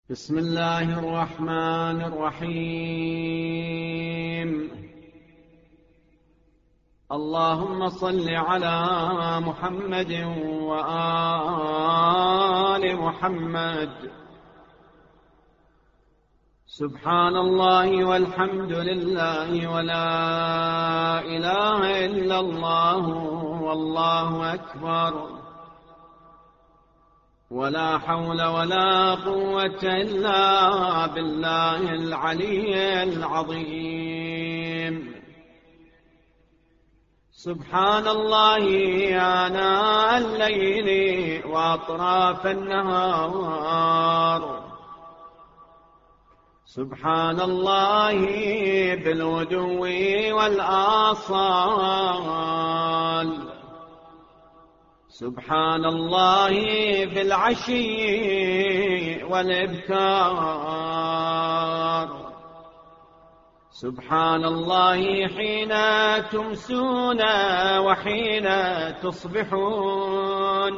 بسم الله الرحمن الرحيم. اللهم صل على محمد وآل محمد. سبحان الله والحمد لله ولا إله إلا الله والله أكبر، ولا حول ولا قوة إلا بالله العلي العظيم. سبحان الله آناء الليل وأطراف النهار، سبحان الله بالغدو والآصال، سبحان الله بالعشي والإبكار، سبحان الله حين تمسون وحين تصبحون،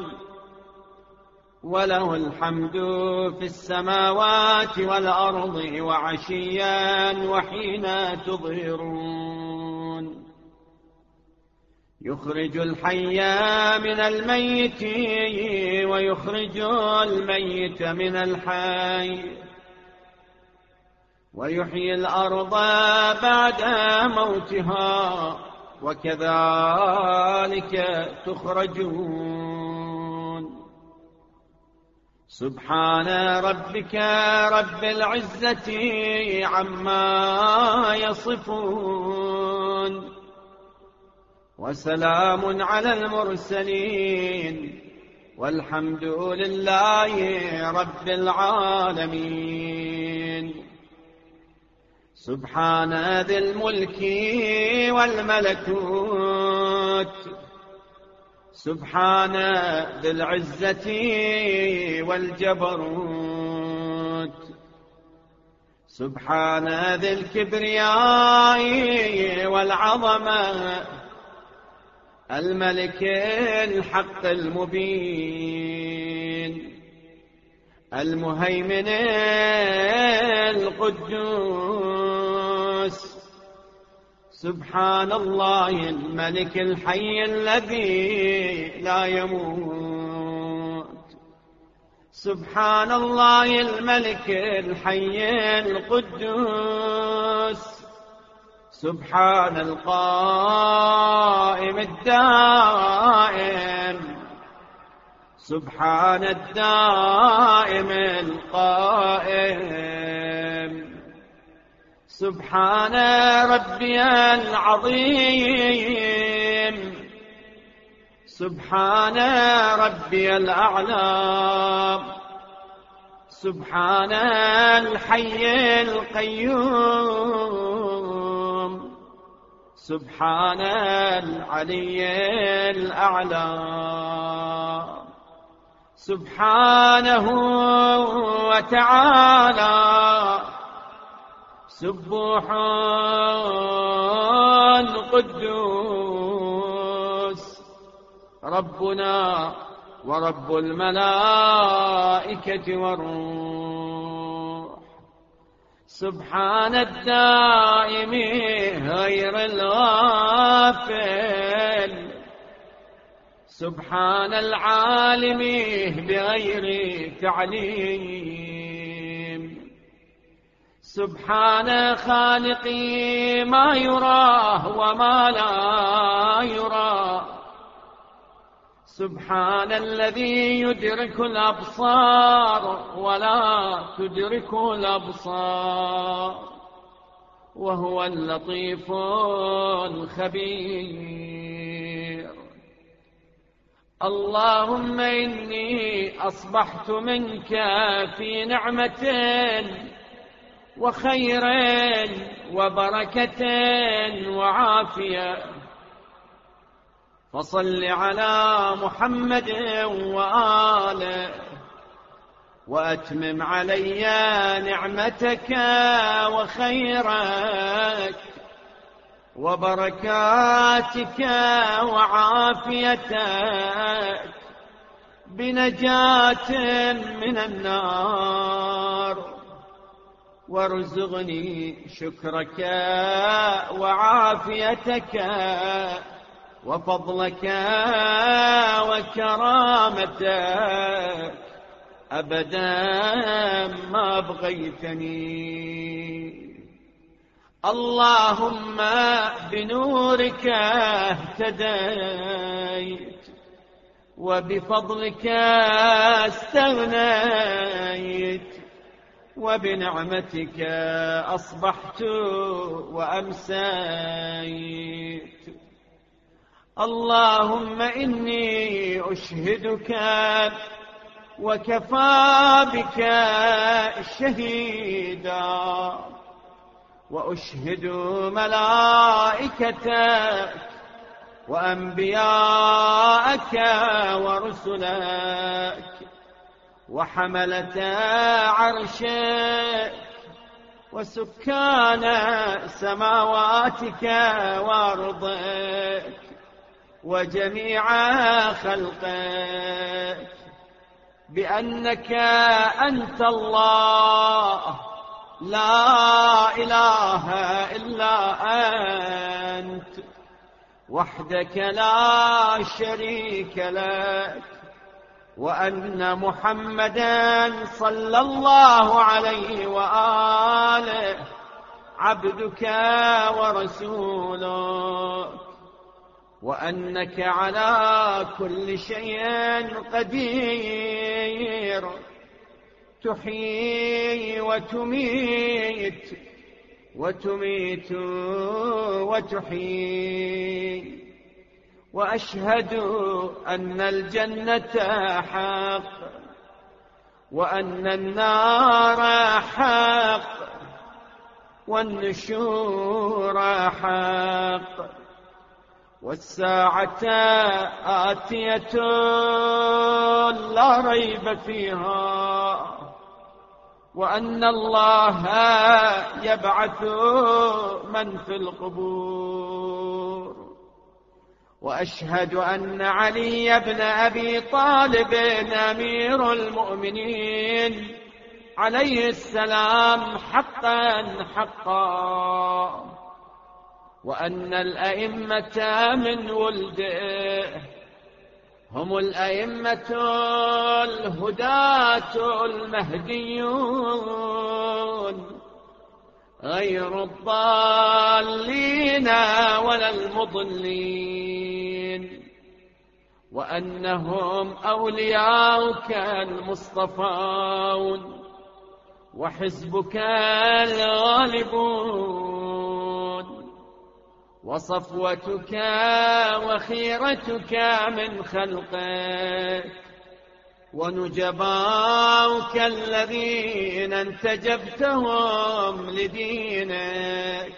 وله الحمد في السماوات والأرض وعشيا وحين تظهرون. يخرج الحي من الميت ويخرج الميت من الحي، ويحيي الأرض بعد موتها، وكذلك تخرجون. سبحان ربك رب العزة عما يصفون، وسلام على المرسلين، والحمد لله رب العالمين. سبحان ذي الملك والملكوت، سبحان ذي العزة والجبروت، سبحان ذي الكبرياء والعظمة، الملك الحق المبين، المهيمن القدوس. سبحان الله الملك الحي الذي لا يموت، سبحان الله الملك الحي القدوس، سبحان القائم الدائم، سبحان الدائم القائم، سبحان ربي العظيم، سبحان ربي الأعلى، سبحان الحي القيوم، سبحان العلي الأعلى، سبحانه وتعالى سبوح قدوس، ربنا ورب الملائكة والروح. سبحان الدائم غير الغافل، سبحان العالم بغير تعليم، سبحان خالقي ما يراه وما لا يراه، سبحان الذي يدرك الأبصار ولا تدرك الأبصار، وهو اللطيف الخبير. اللهم إني أصبحت منك في نعمة وخير وبركة وعافية، فصل على محمد وآله، وأتمم علي نعمتك وخيرك وبركاتك وعافيتك بنجاة من النار وارزقني شكرك وعافيتك وفضلك وكرامتك أبدا ما بغيتني. اللهم بنورك اهتديت وبفضلك استغنيت وبنعمتك أصبحت وأمسيت. اللهم إني أشهدك وكفى بك شهيدا وأشهد ملائكتك وأنبياءك ورسلك وحملة عرشك وسكان سماواتك وأرضك وجميع خلقك بأنك أنت الله لا إله إلا أنت وحدك لا شريك لك، وأن محمدًا صلى الله عليه وآله عبدك ورسولك، وأنك على كل شيء قدير، تحيي وتميت وتميت وتحيي. وأشهد أن الجنة حق وأن النار حق والنشور حق والساعة آتية لا ريب فيها، وأن الله يبعث من في القبور. وأشهد أن علي بن أبي طالب أمير المؤمنين عليه السلام حقا حقا، وأن الأئمة من ولده هم الأئمة الهداة المهديون غير الضالين ولا المضلين، وأنهم أولياؤك المصطفون وحزبك الغالبون وصفوتك وخيرتك من خلقك ونجباؤك الذين انتجبتهم لدينك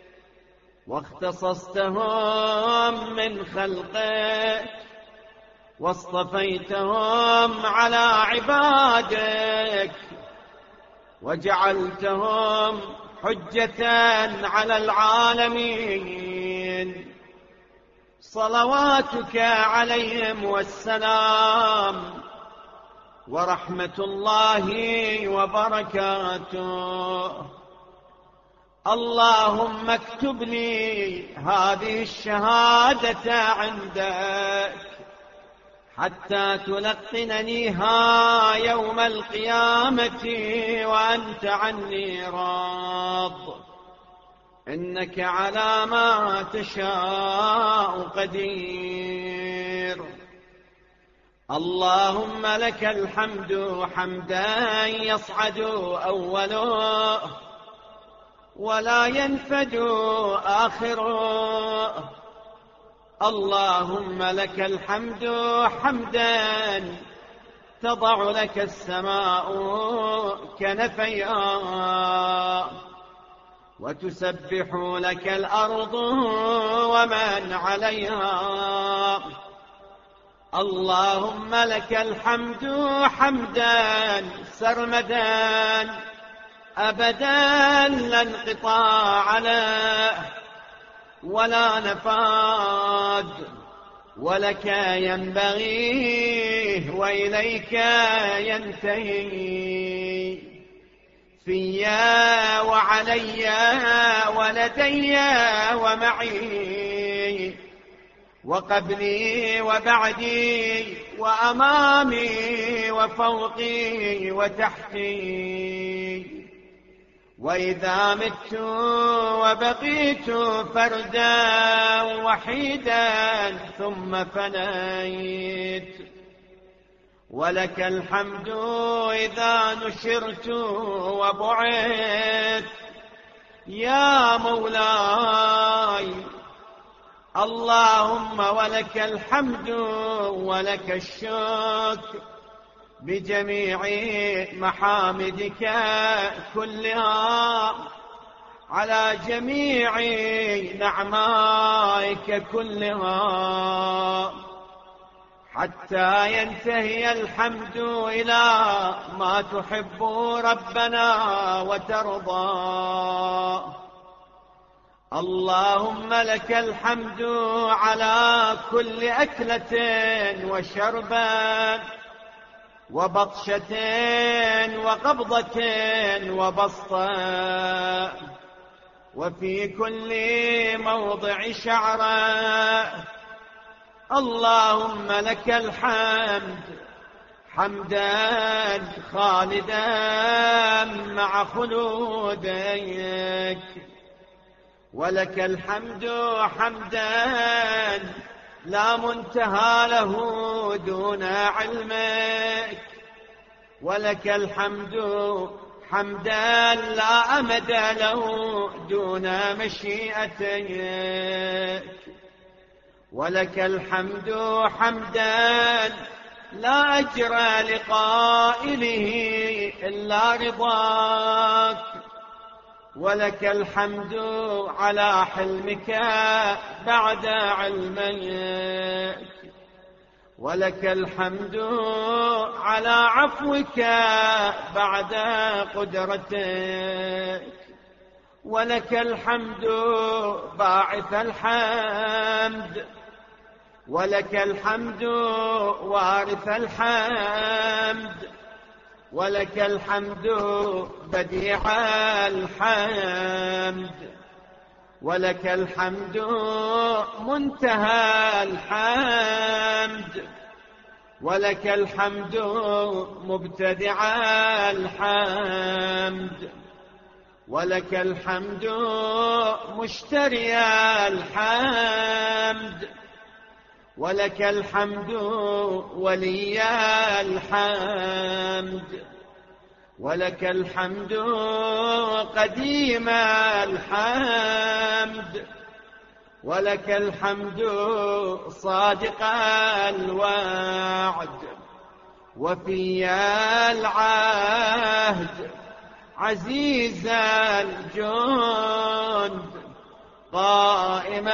واختصصتهم من خلقك واصطفيتهم على عبادك وجعلتهم حجة على العالمين. صلواتك عليهم والسلام ورحمة الله وبركاته. اللهم اكتب لي هذه الشهادة عندك حتى تلقننيها يوم القيامة وأنت عني راض، إنك على ما تشاء قدير. اللهم لك الحمد حمدا يصعد أوله ولا ينفد آخره. اللهم لك الحمد حمدا تضع لك السماء كنفيها وتسبح لك الأرض ومن عليها. اللهم لك الحمد حمدا سرمدا أبدا لا انقطاع له ولا نفاد، ولك ينبغي وإليك ينتهي. في علي ولدي ومعي وقبلي وبعدي وأمامي وفوقي وتحتي، وإذا مت وبقيت فردا وحيدا ثم فنيت. ولك الحمد إذا نشرت وبعثت يا مولاي. اللهم ولك الحمد ولك الشكر بجميع محامدك كلها على جميع نعمائك كلها، حتى ينتهي الحمد إلى ما تحب ربنا وترضى. اللهم لك الحمد على كل أكلة وشربة وبطشة وقبضة وبسطة، وفي كل موضع شعرة. اللهم لك الحمد حمدا خالدا مع خلودك، ولك الحمد حمدا لا منتهى له دون علمك، ولك الحمد حمدا لا أمد له دون مشيئتك، ولك الحمد حمدا لا أجر لقائله إلا رضاك، ولك الحمد على حلمك بعد علمك، ولك الحمد على عفوك بعد قدرتك، ولك الحمد باعث الحمد، ولك الحمد وارث الحمد، ولك الحمد بديع الحمد، ولك الحمد منتهى الحمد، ولك الحمد مبتدع الحمد، ولك الحمد مشتري الحمد، ولك الحمد ولي الحمد، ولك الحمد قديم الحمد، ولك الحمد صادق الوعد وفي العهد عزيز الجند قائم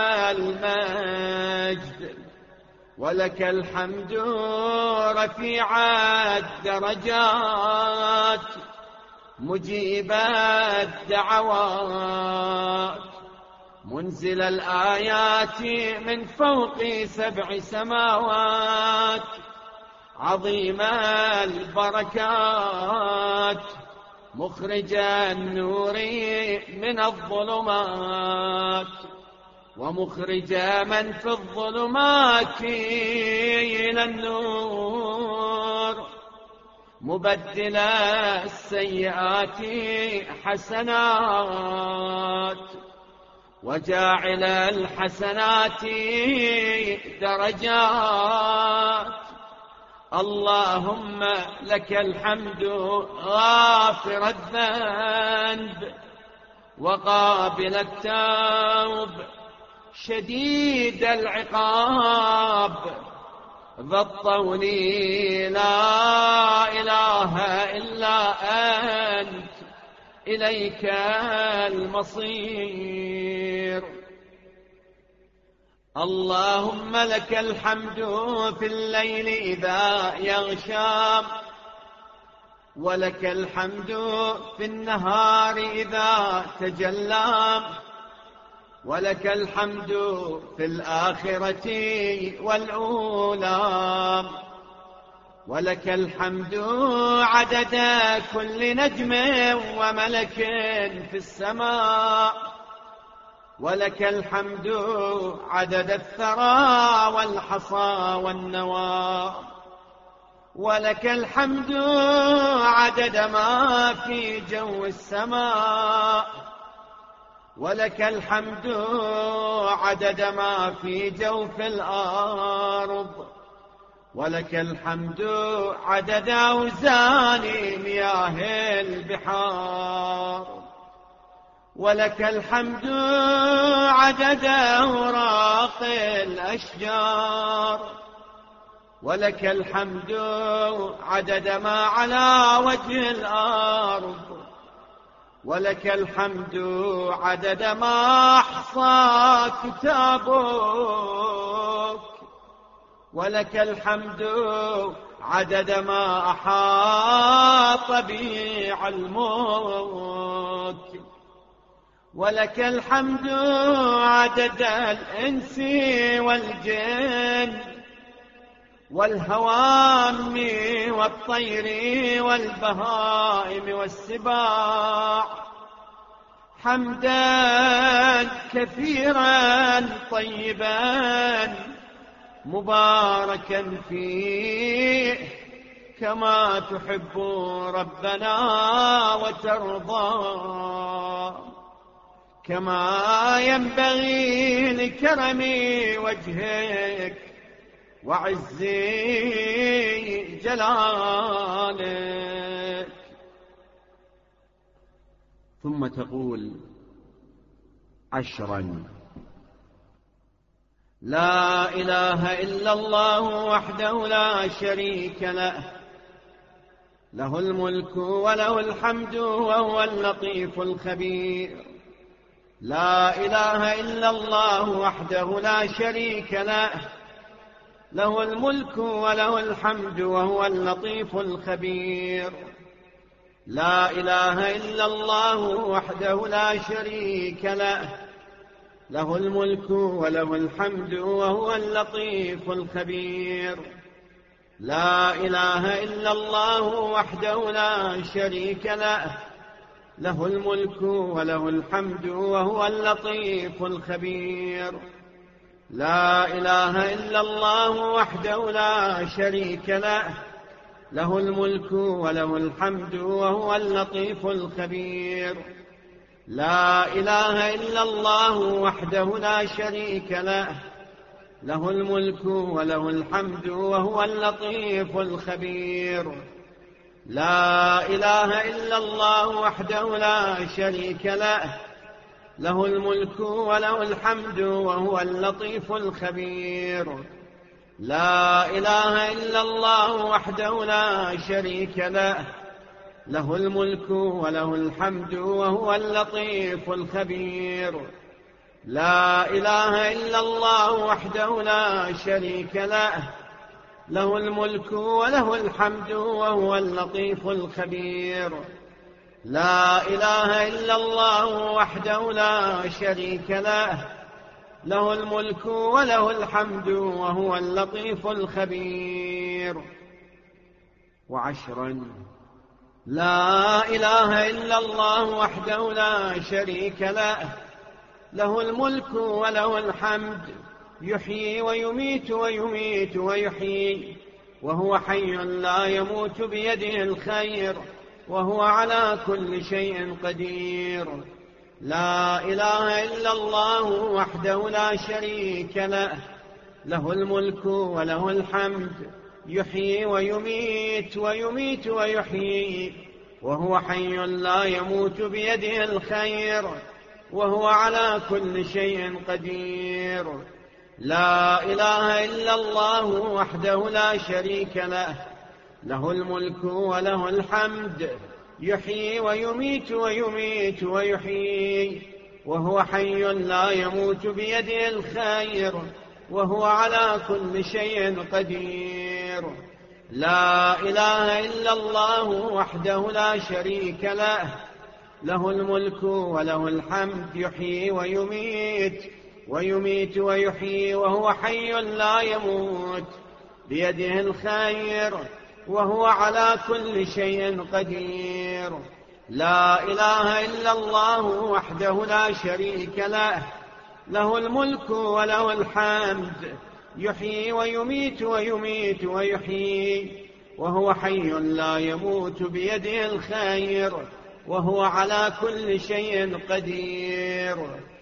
المجد، ولك الحمد رفيع الدرجات مجيب الدعوات منزل الآيات من فوق 7 سماوات عظيم البركات مخرج النور من الظلمات ومخرج من في الظلمات إلى النور مبدل السيئات حسنات وجاعل الحسنات درجات. اللهم لك الحمد غافر الذنب وقابل التوب شديد العقاب ذا الطول لا إله إلا أنت إليك المصير. اللهم لك الحمد في الليل إذا يغشى ولك الحمد في النهار إذا تجلى ولك الحمد في الآخرة والأولى. ولك الحمد عدد كل نجم وملك في السماء، ولك الحمد عدد الثرى والحصى والنوى، ولك الحمد عدد ما في جو السماء، ولك الحمد عدد ما في جوف الأرض، ولك الحمد عدد أوزان مياه البحار، ولك الحمد عدد أوراق الأشجار، ولك الحمد عدد ما على وجه الأرض، ولك الحمد عدد ما أحصى كتابك، ولك الحمد عدد ما أحاط به علمك، ولك الحمد عدد الإنس والجن والهوام والطير والبهائم والسباع، حمدا كثيرا طيبا مباركا فيه كما تحب ربنا وترضى، كما ينبغي لكرم وجهك وعز جلالك. ثم تقول 10: لا إله إلا الله وحده لا شريك له، له الملك وله الحمد وهو اللطيف الخبير. لا إله إلا الله وحده لا شريك له، له الملك وله الحمد وهو اللطيف الخبير. لا إله إلا الله وحده لا شريك له، له الملك وله الحمد وهو اللطيف الخبير. لا إله إلا الله وحده لا شريك له، له الملك وله الحمد وهو اللطيف الخبير. لا إله إلا الله وحده لا شريك له، له الملك وله الحمد وهو اللطيف الخبير. لا إله إلا الله وحده لا شريك له، له الملك وله الحمد وهو اللطيف الخبير. لا إله إلا الله وحده لا شريك له، له الملك وله الحمد وهو اللطيف الخبير. لا إله إلا الله وحده لا شريك له، له الملك وله الحمد وهو اللطيف الخبير. لا إله إلا الله وحده لا شريك له، له الملك وله الحمد وهو اللطيف الخبير. لا إله إلا الله وحده لا شريك له، له الملك وله الحمد وهو اللطيف الخبير. 10: لا إله إلا الله وحده لا شريك له، له الملك وله الحمد يحيي ويميت ويميت ويحيي، وهو حي لا يموت بيده الخير، وهو على كل شيء قدير. لا إله إلا الله وحده لا شريك له، له الملك وله الحمد يحيي ويميت ويميت ويحيي، وهو حي لا يموت بيده الخير، وهو على كل شيء قدير. لا إله إلا الله وحده لا شريك له، له الملك وله الحمد يحيي ويميت ويميت ويحيي، وهو حي لا يموت بيده الخير، وهو على كل شيء قدير. لا إله إلا الله وحده لا شريك له، له الملك وله الحمد يحيي ويميت ويميت ويحيي، وهو حي لا يموت بيده الخير، وهو على كل شيء قدير. لا إله إلا الله وحده لا شريك له، له الملك وله الحمد، يحيي ويميت ويميت ويحيي، وهو حي لا يموت، بيده الخير، وهو على كل شيء قدير.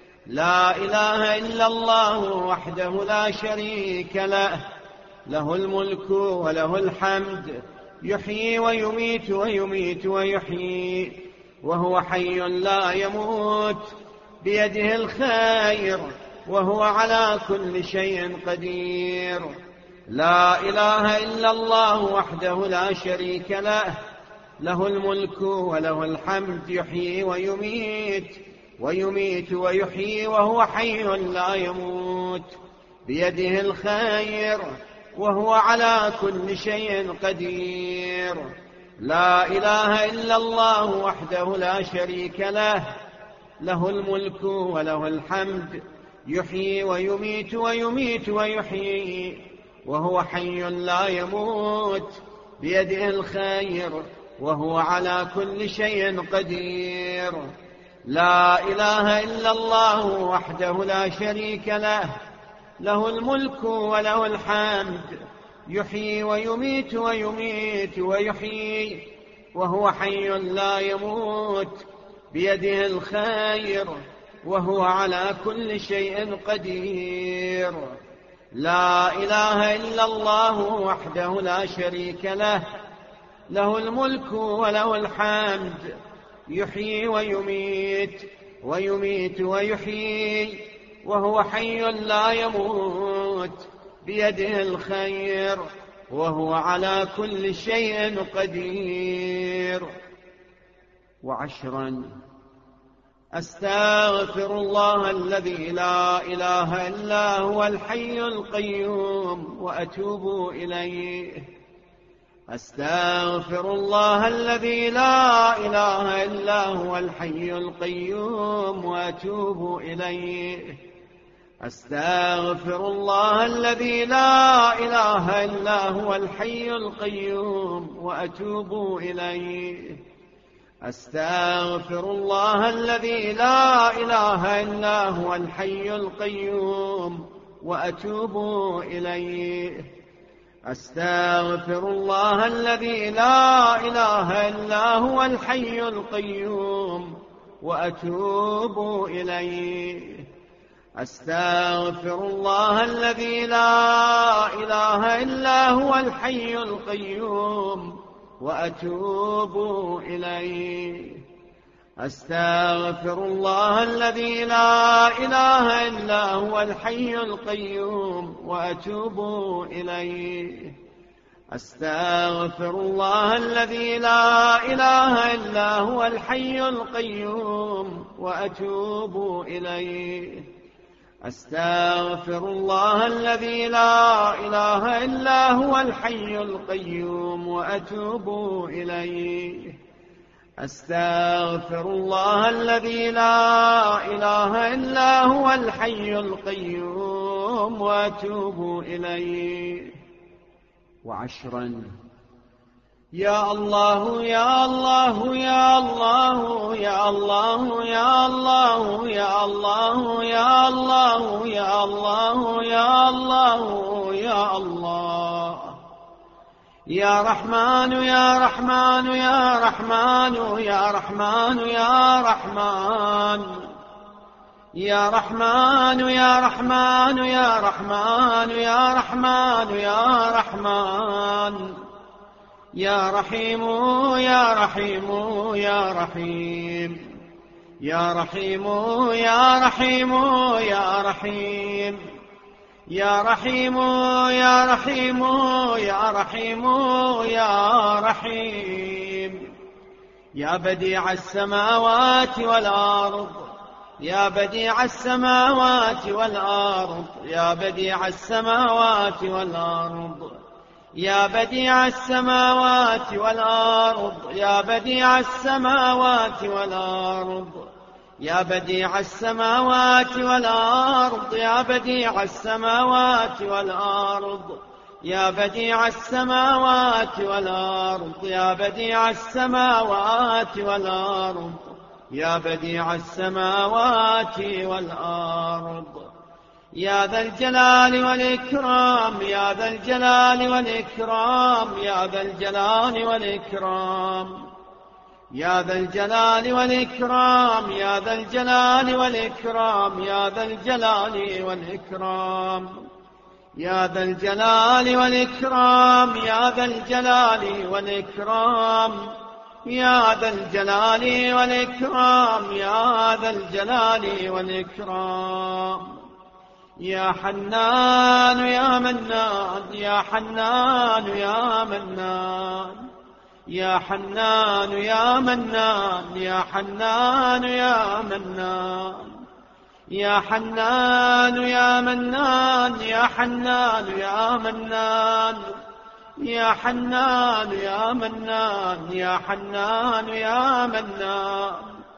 لا إله إلا الله وحده لا شريك له، له الملك وله الحمد، يحيي ويميت ويميت ويحيي، وهو حي لا يموت، بيده الخير، وهو على كل شيء قدير. لا إله إلا الله وحده لا شريك له، له الملك وله الحمد، يحيي ويميت ويميت ويحيي، وهو حي لا يموت، بيده الخير، وهو على كل شيء قدير. لا إله إلا الله وحده لا شريك له، له الملك وله الحمد، يحيي ويميت ويميت ويحيي، وهو حي لا يموت، بيده الخير، وهو على كل شيء قدير. لا إله إلا الله وحده لا شريك له، له الملك وله الحمد، يحيي ويميت ويميت ويحيي، وهو حي لا يموت، بيده الخير، وهو على كل شيء قدير. لا إله إلا الله وحده لا شريك له، له الملك وله الحمد، يحيي ويميت ويميت ويحيي، وهو حي لا يموت، بيده الخير، وهو على كل شيء قدير. وعشرا: أستغفر الله الذي لا إله إلا هو الحي القيوم وأتوب إليه. أستغفر الله الذي لا إله إلا هو الحي القيوم وأتوب إليه. أستغفر الله الذي لا إله إلا هو الحي القيوم وأتوب إليه. أستغفر الله الذي لا إله إلا هو الحي القيوم وأتوب إليه. أستغفر الله الذي لا إله إلا هو الحي القيوم وأتوب إليه. أستغفر الله الذي لا إله إلا هو الحي القيوم وأتوب إليه. أستغفر الله الذي لا إله إلا هو الحي القيوم وأتوب إليه. أستغفر الله الذي لا إله إلا هو الحي القيوم وأتوب إليه. أستغفر الله الذي لا إله إلا هو الحي القيوم وأتوب إليه. أستغفر الله الذي لا إله إلا هو الحي القيوم وأتوب إليه. وعشرا: يا الله يا الله يا الله يا الله يا الله يا الله يا الله يا الله يا الله يا الله يا رحمن يا رحمن يا رحمن يا رحمن يا رحمن يا رحمن يا رحمن يا رحمن يا رحمن يا رحمن يا رحيم يا رحيم يا رحيم يا رحيم يا رحيم يا رحيم يا رحيم يا رحيم يا رحيم يا رحيم يا بديع السماوات والأرض يا بديع السماوات والأرض يا بديع السماوات والأرض يا بديع السماوات والأرض يا بديع السماوات والأرض يا بديع السماوات والأرض يا بديع السماوات والأرض يا بديع السماوات والأرض يا بديع السماوات والأرض يا بديع السماوات والأرض يا ذا الجلال والإكرام يا ذا الجلال والإكرام يا ذا الجلال والإكرام يا ذا الجلال والإكرام يا ذا الجلال والإكرام يا ذا الجلال والإكرام يا ذا الجلال والإكرام يا ذا الجلال والإكرام يا ذا الجلال والإكرام يا ذا الجلال والإكرام يا حنان يا منان يا حنان يا منان يا حنان يا منان يا حنان يا منان يا حنان يا منان يا حنان يا منان يا حنان يا منان يا حنان يا منان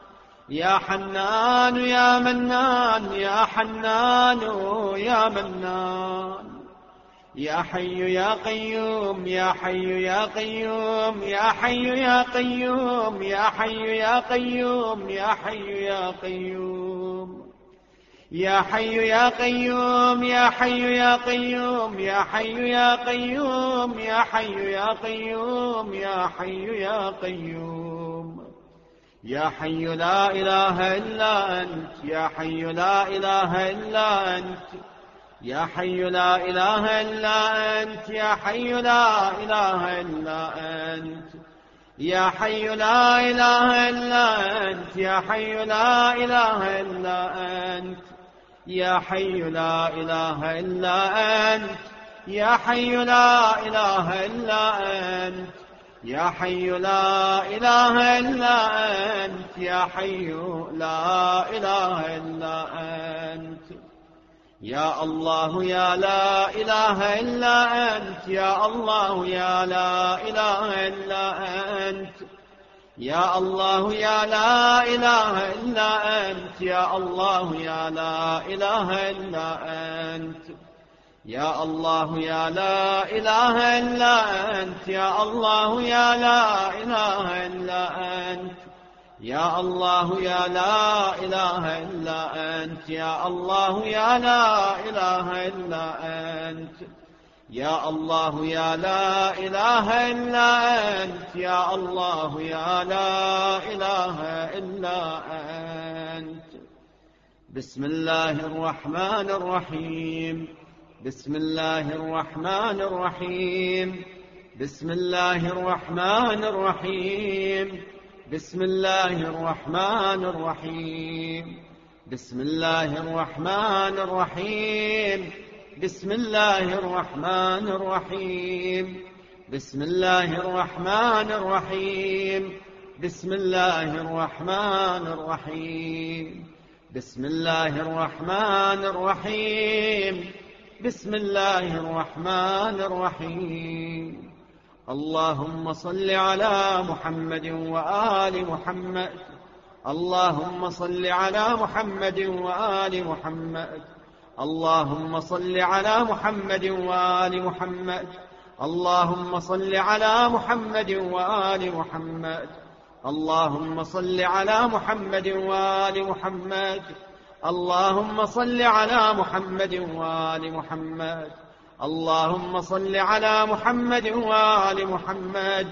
يا حنان يا منان يا حنان يا منان يا حي يا قيوم يا حي يا قيوم يا حي يا قيوم يا حي يا قيوم يا حي يا قيوم يا حي يا قيوم يا حي يا قيوم يا حي يا قيوم يا حي يا قيوم يا حي يا قيوم يا حي لا إله إلا أنت يا حي لا إله إلا أنت يا حي لا إله إلا أنت يا حي لا إله إلا أنت يا حي لا إله إلا أنت يا حي لا إله إلا أنت يا حي لا إله إلا أنت يا حي لا إله إلا أنت يا حي لا إله إلا أنت يا حي لا إله إلا أنت يا الله يا لا إله إلا أنت يا الله يا لا إله إلا أنت يا الله يا لا إله إلا أنت يا الله يا لا إله إلا أنت يا الله يا لا إله إلا أنت يا الله يا لا إله إلا أنت يا الله يا لا إله إلا أنت يا الله يا لا إله إلا أنت يا الله يا لا إله إلا أنت يا الله يا لا إله إلا أنت بسم الله الرحمن الرحيم بسم الله الرحمن الرحيم بسم الله الرحمن الرحيم بسم الله الرحمن الرحيم بسم الله الرحمن الرحيم بسم الله الرحمن الرحيم بسم الله الرحمن الرحيم بسم الله الرحمن الرحيم بسم الله الرحمن الرحيم بسم الله الرحمن الرحيم اللهم صل على محمد وآل محمد اللهم صل على محمد وآل محمد اللهم صل على محمد وآل محمد اللهم صل على محمد وآل محمد اللهم صل على محمد وآل محمد اللهم صل على محمد وآل محمد اللهم صل على محمد وآل محمد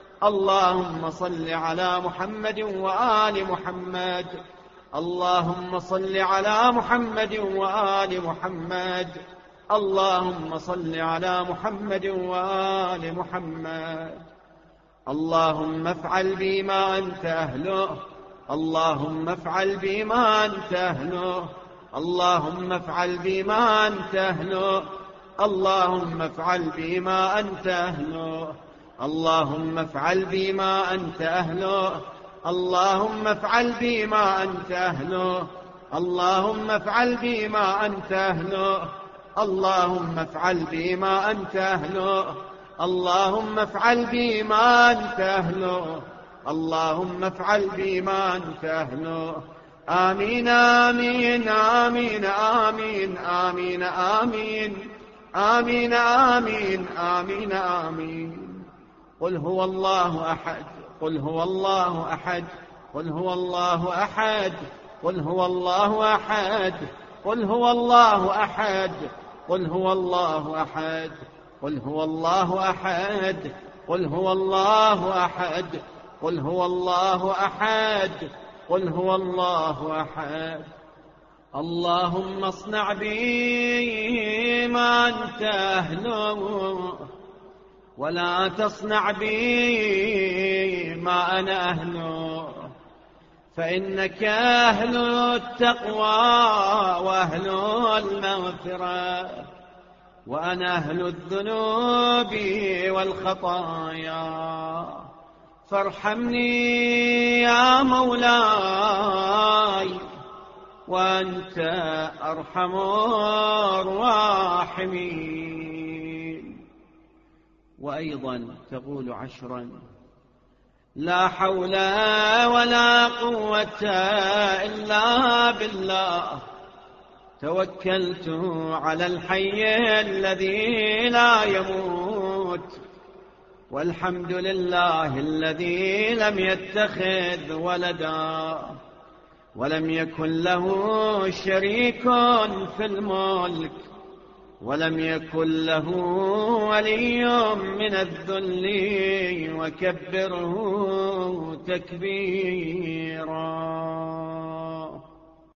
اللهم صل على محمد وآل محمد اللهم صل على محمد وآل محمد اللهم صل على محمد وآل محمد اللهم افعل بما أنت أهله اللهم افعل بما أنت أهله اللهم افعل بما أنت أهله اللهم افعل بما أنت أهله اللهم افعل بما أنت أهله اللهم افعل بما أنت أهله اللهم افعل بما أنت أهله اللهم افعل بما أنت أهله اللهم افعل بما أنت أهله اللهم افعل بما أنت أهله آمين آمين آمين آمين آمين آمين آمين آمين آمين آمين. قل هو الله أحد، قل هو الله أحد، قل هو الله أحد، قل هو الله أحد، قل هو الله أحد، قل هو الله أحد، قل هو الله أحد، قل هو الله أحد، قل هو الله أحد، قل هو الله أحد. اللهم اصنع بي ما أنت أهله، ولا تصنع بي ما أنا أهله، فإنك أهل التقوى وأهل المغفرة، وأنا أهل الذنوب والخطايا، فارحمني يا مولاي وأنت أرحم الراحمين. وأيضا تقول 10: لا حول ولا قوة إلا بالله، توكلت على الحي الذي لا يموت، والحمد لله الذي لم يتخذ ولدا، ولم يكن له شريك في الملك، ولم يكن له ولي من الذل، وكبره تكبيرا.